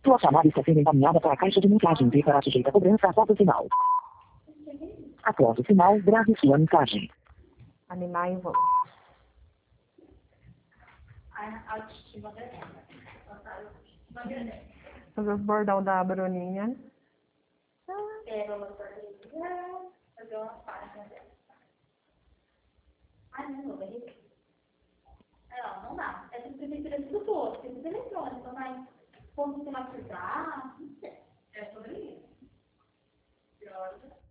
Sua chamada está sendo encaminhada para a caixa de mensagens e será sujeita a cobrança após o sinal. Após o sinal, grave sua mensagem. Animar em voz. Fazer os bordão da Bruninha. Vamos fazer uma página dela. Não vai. Não dá. É prefeitura tudo posto, tem tudo eletrônico, mas como sistematizar, não sei. É sobre isso.